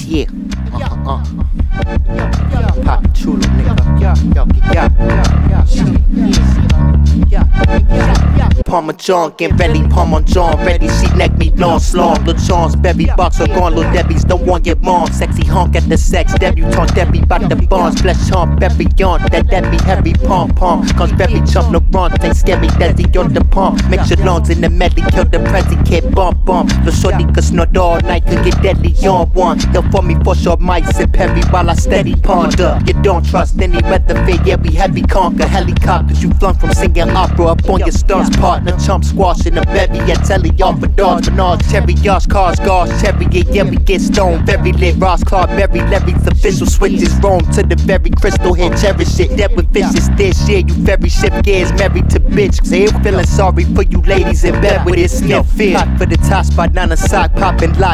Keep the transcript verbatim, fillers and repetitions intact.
Yeah. Uh, uh. Pop chulo, nigga. Yeah, yeah, yeah, yeah, yeah. Parmesan, get ready, Parmesan, ready, she neck me long, slong. Lil' John's berry box are gone, Lil' Debbie's don't want your mom. Sexy honk at the sex, debutante, Debbie bout the bonds. Flesh on, berry on, that Debbie heavy pom pom. Cause berry chump no run, ain't scary, Desi on the pump. Mix your lungs in the medley, kill the prezi, kid bump bump. Lil' shorty could snort all night, could get deadly on one. Yo, for me for sure, mic sip heavy while I steady ponder. You don't trust any weather fade, yeah, we heavy conquer. Helicopters you flung from singing opera up on your stunts. Partner chump squash in the bevy, yeah, telly off for dogs, bananas, cherry yachts, cars, cars, cherry, yeah, yeah, we get stoned. Very lit, Ross, Clark, Berry, Larry's official switches. Rome to the very crystal here, cherish it. Dead with fishes, this year, you very ship gears, married to bitch. Say, feeling sorry for you ladies in bed with this sniff fear. Hot for the top spot, nine a sock, popping light.